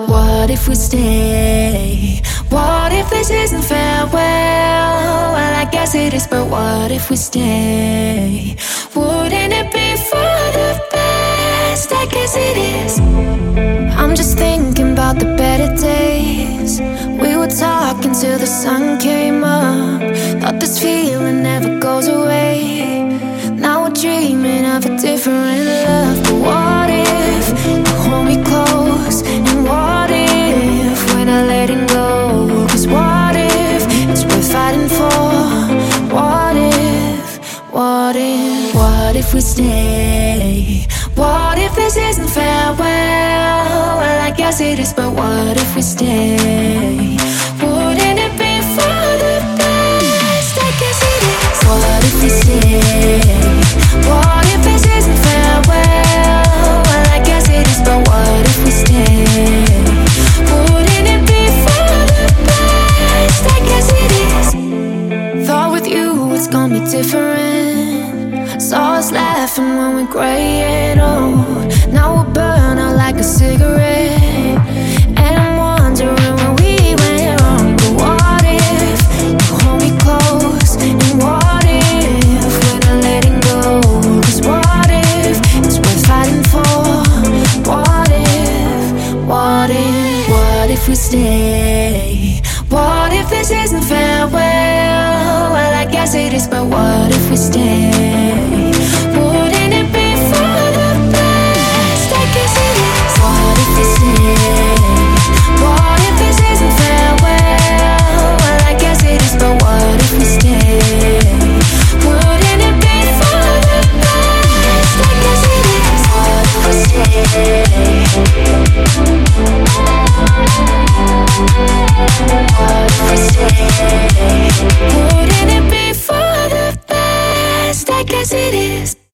What if we stay? What if this isn't farewell? Well, I guess it is, but what if we stay? Wouldn't it be for the best? I guess it is. I'm just thinking about the better days. We were talking till the sun came up. Thought this feeling never goes away. Now we're dreaming of a different love. But what if you hold me close? And what if we're not letting go? Cause what if it's worth fighting for? What if we stay? What if this isn't farewell? Well, I guess it is, but what if we stay? Wouldn't it be for the best? I guess it is. What if we stay? What if this isn't farewell? Well, I guess it is, but what if we stay? Wouldn't it be for the best? I guess it is. Thought with you it's gonna be different. Saw us laughing when we're gray and old. Now we'll burn out like a cigarette. And I'm wondering when we went wrong. But what if you hold me close? And what if we're not letting go? Cause what if it's worth fighting for? What if we stay? What if this isn't farewell? Well, I guess it is, but what if we stay?